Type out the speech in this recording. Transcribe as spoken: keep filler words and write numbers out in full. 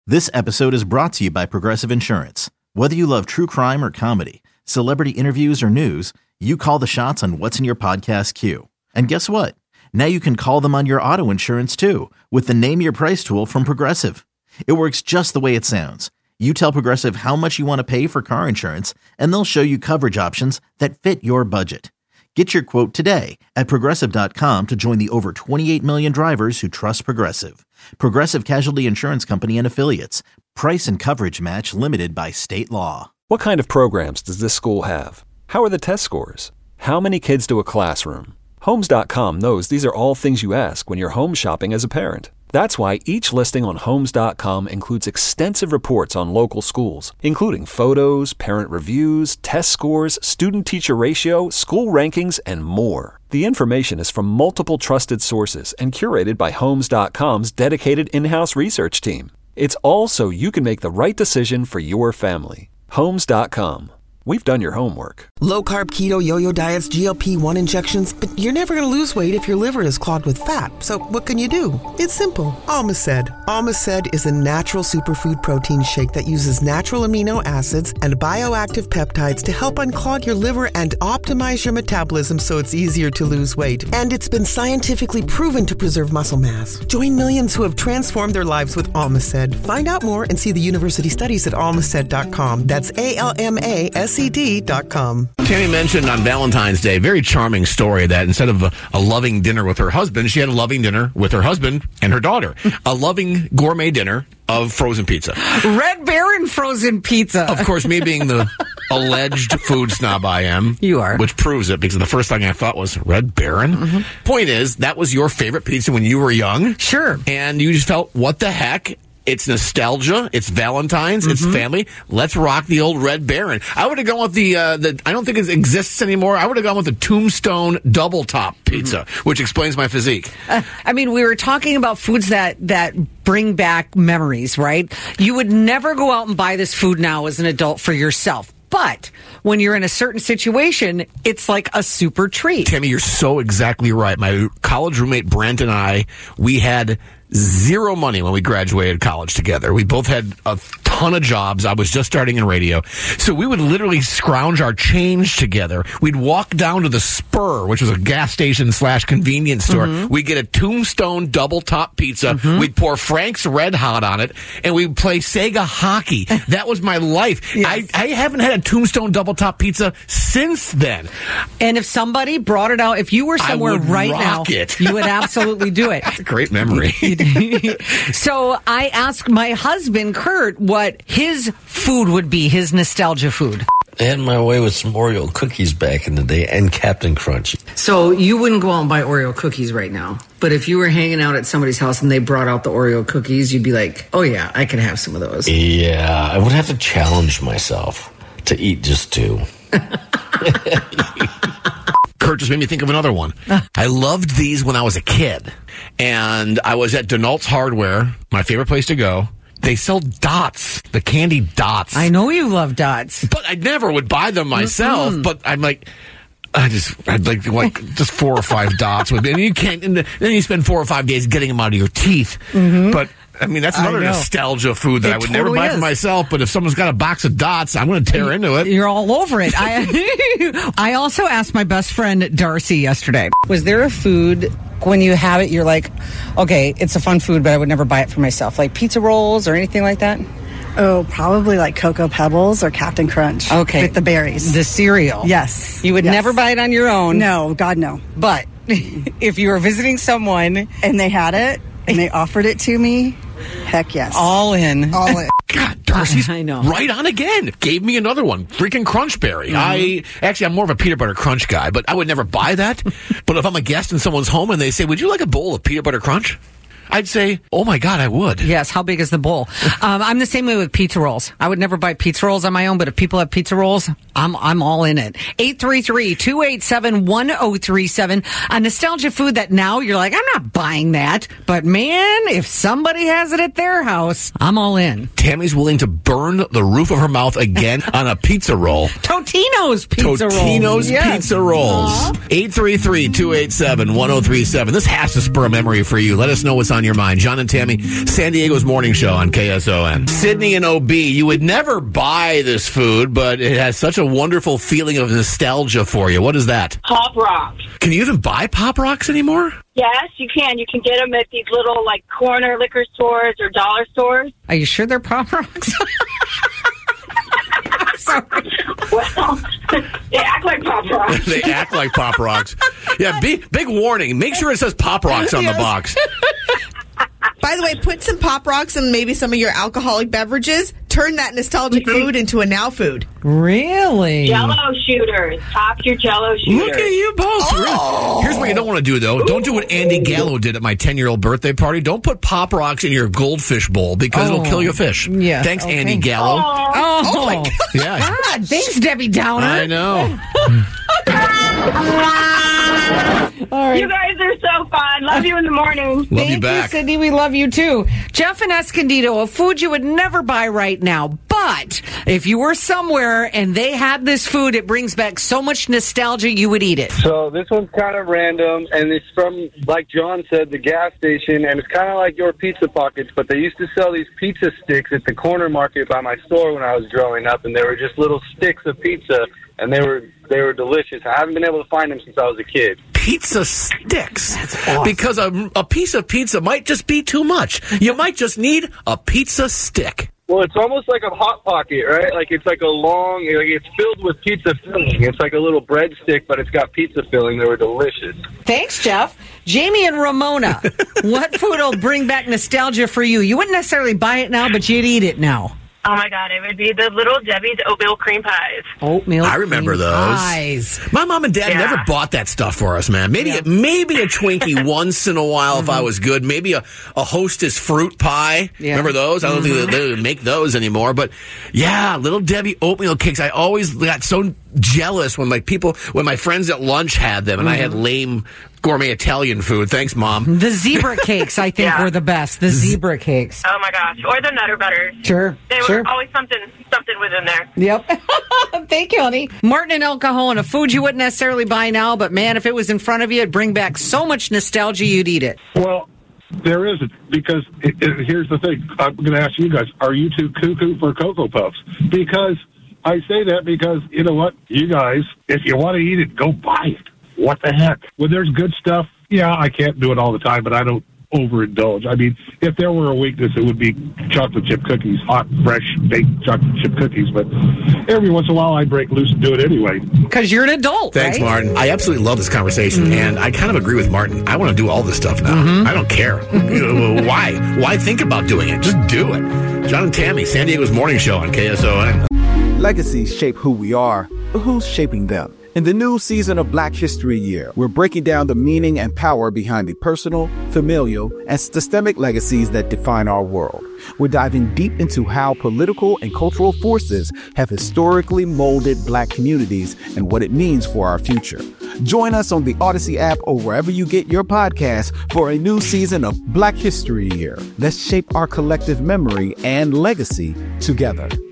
This episode is brought to you by Progressive Insurance. Whether you love true crime or comedy, celebrity interviews or news, you call the shots on what's in your podcast queue. And guess what? Now you can call them on your auto insurance too with the Name Your Price tool from Progressive. It works just the way it sounds. You tell Progressive how much you want to pay for car insurance, and they'll show you coverage options that fit your budget. Get your quote today at Progressive dot com to join the over twenty-eight million drivers who trust Progressive. Progressive Casualty Insurance Company and Affiliates. Price and coverage match limited by state law. What kind of programs does this school have? How are the test scores? How many kids to a classroom? Homes dot com knows these are all things you ask when you're home shopping as a parent. That's why each listing on Homes dot com includes extensive reports on local schools, including photos, parent reviews, test scores, student-teacher ratio, school rankings, and more. The information is from multiple trusted sources and curated by Homes dot com's dedicated in-house research team. It's all so you can make the right decision for your family. Homes dot com. We've done your homework. Low-carb, keto, yo-yo diets, G L P one injections, but you're never going to lose weight if your liver is clogged with fat. So what can you do? It's simple. Almaced. Almaced is a natural superfood protein shake that uses natural amino acids and bioactive peptides to help unclog your liver and optimize your metabolism so it's easier to lose weight. And it's been scientifically proven to preserve muscle mass. Join millions who have transformed their lives with Almaced. Find out more and see the university studies at almaced dot com. That's A L M A S E D dot com. Tammy mentioned on Valentine's Day, very charming story that instead of a, a loving dinner with her husband, she had a loving dinner with her husband and her daughter. A loving gourmet dinner of frozen pizza. Red Baron frozen pizza. Of course, me being the alleged food snob I am. You are. Which proves it, because the first thing I thought was Red Baron. Mm-hmm. Point is, that was your favorite pizza when you were young. Sure. And you just felt, what the heck? It's nostalgia. It's Valentine's. Mm-hmm. It's family. Let's rock the old Red Baron. I would have gone with the, uh, the, I don't think it exists anymore. I would have gone with the Tombstone double top pizza, mm-hmm. which explains my physique. Uh, I mean, we were talking about foods that, that bring back memories, right? You would never go out and buy this food now as an adult for yourself. But when you're in a certain situation, it's like a super treat. Tammy, you're so exactly right. My college roommate, Brent, and I, we had zero money when we graduated college together. We both had a ton of jobs. I was just starting in radio. So we would literally scrounge our change together. We'd walk down to the Spur, which was a gas station slash convenience store. Mm-hmm. We'd get a Tombstone double top pizza. Mm-hmm. We'd pour Frank's Red Hot on it, and we'd play Sega hockey. That was my life. Yes. I, I haven't had a Tombstone double top pizza since then. And if somebody brought it out, if you were somewhere right now, it. you would absolutely do it. That's a great memory. So I asked my husband, Kurt, what his food would be, his nostalgia food. I had my way with some Oreo cookies back in the day and Captain Crunch. So you wouldn't go out and buy Oreo cookies right now. But if you were hanging out at somebody's house and they brought out the Oreo cookies, you'd be like, oh yeah, I can have some of those. Yeah, I would have to challenge myself to eat just two. Kurt just made me think of another one. I loved these when I was a kid. And I was at Denault's Hardware, my favorite place to go. They sell dots, the candy dots. I know you love dots. But I never would buy them myself. Mm-hmm. But I'm like, I just, I'd like, like just four or five dots. With, and you can't, and then you spend four or five days getting them out of your teeth. Mm-hmm. But I mean, that's another nostalgia food that it I would totally never buy is. for myself. But if someone's got a box of dots, I'm going to tear into it. You're all over it. I, I also asked my best friend, Darcy, yesterday. Was there a food, when you have it, you're like, okay, it's a fun food, but I would never buy it for myself? Like pizza rolls or anything like that? Oh, probably like Cocoa Pebbles or Captain Crunch. Okay. With the berries. The cereal. Yes. You would yes. never buy it on your own? No, God, no. But if you were visiting someone and they had it and they offered it to me, heck yes. All in. All in. God, Darcy's I know. right on again. Gave me another one. Freaking Crunchberry. Mm-hmm. I actually, I'm more of a peanut butter crunch guy, but I would never buy that. But if I'm a guest in someone's home and they say, would you like a bowl of peanut butter crunch? I'd say, oh my God, I would. Yes, how big is the bowl? um, I'm the same way with pizza rolls. I would never buy pizza rolls on my own, but if people have pizza rolls, I'm I'm all in it. eight three three, two eight seven, one zero three seven. A nostalgia food that now you're like, I'm not buying that. But man, if somebody has it at their house, I'm all in. Tammy's willing to burn the roof of her mouth again on a pizza roll. Totino's pizza rolls. Totino's yes. pizza rolls. eight three three, two eight seven, one zero three seven. This has to spur a memory for you. Let us know what's on on your mind. John and Tammy, San Diego's morning show on K S O N. Sydney and O B, you would never buy this food, but it has such a wonderful feeling of nostalgia for you. What is that? Pop Rocks. Can you even buy Pop Rocks anymore? Yes, you can. You can get them at these little, like, corner liquor stores or dollar stores. Are you sure they're Pop Rocks? I'm sorry. Well, they act like Pop Rocks. They act like Pop Rocks. Yeah, big, big warning. Make sure it says Pop Rocks on Yes. the box. By the way, put some Pop Rocks and maybe some of your alcoholic beverages. Turn that nostalgic food into a now food. Really? Jello shooters. Pop your Jello shooters. Look at you both. Oh. Here's what you don't want to do, though. Don't do what Andy Gallo did at my ten-year-old birthday party. Don't put Pop Rocks in your goldfish bowl because Oh. it'll kill your fish. Yeah, Thanks, okay. Andy Gallo. Oh, Oh, my God. Yeah. God, thanks, Debbie Downer. I know. All right. you guys are so fun. Love you in the morning. Love Thank you back. Sydney. We love you too. Jeff and Escondido, a food you would never buy right now. But if you were somewhere and they had this food, it brings back so much nostalgia, you would eat it. So this one's kind of random, and it's from, like John said, the gas station, and it's kind of like your Pizza Pockets, but they used to sell these pizza sticks at the corner market by my store when I was growing up, and they were just little sticks of pizza, and they were they were delicious. I haven't been able to find them since I was a kid. Pizza sticks. Because a, a piece of pizza might just be too much. You might just need a pizza stick. Well, it's almost like a Hot Pocket, right? Like it's like a long, like it's filled with pizza filling. It's like a little breadstick, but it's got pizza filling. They were delicious. Thanks, Jeff. Jamie and Ramona, what food will bring back nostalgia for you? You wouldn't necessarily buy it now, but you'd eat it now. Oh, my God. It would be the Little Debbie's oatmeal cream pies. Oatmeal I remember cream those. pies. My mom and dad Yeah. never bought that stuff for us, man. Maybe Yeah. maybe a Twinkie once in a while if I was good. Maybe a, a Hostess fruit pie. Yeah. Remember those? I don't think they, they make those anymore. But yeah, Little Debbie oatmeal cakes. I always got so jealous when my people, when my friends at lunch had them, and I had lame gourmet Italian food. Thanks, Mom. The zebra cakes, I think, Yeah. were the best. The zebra cakes. Oh, my gosh. Or the Nutter Butters. Sure, They sure. were always something something within there. Yep. Thank you, honey. Martin and El Cajon, a food you wouldn't necessarily buy now, but man, if it was in front of you, it'd bring back so much nostalgia, you'd eat it. Well, there isn't, because it, it, here's the thing. I'm going to ask you guys, are you too cuckoo for Cocoa Puffs? Because I say that because, you know what, you guys, if you want to eat it, go buy it. What the heck? When there's good stuff, yeah, I can't do it all the time, but I don't overindulge. I mean, if there were a weakness, it would be chocolate chip cookies, hot, fresh, baked chocolate chip cookies. But every once in a while, I break loose and do it anyway. Because you're an adult, Thanks, right? Martin. I absolutely love this conversation, Mm-hmm. and I kind of agree with Martin. I want to do all this stuff now. Mm-hmm. I don't care. You know, Why? Why think about doing it? Just do it. John and Tammy, San Diego's morning show on K S O N. Legacies shape who we are, but who's shaping them? In the new season of Black History Year, we're breaking down the meaning and power behind the personal, familial, and systemic legacies that define our world. We're diving deep into how political and cultural forces have historically molded Black communities and what it means for our future. Join us on the Odyssey app or wherever you get your podcasts for a new season of Black History Year. Let's shape our collective memory and legacy together.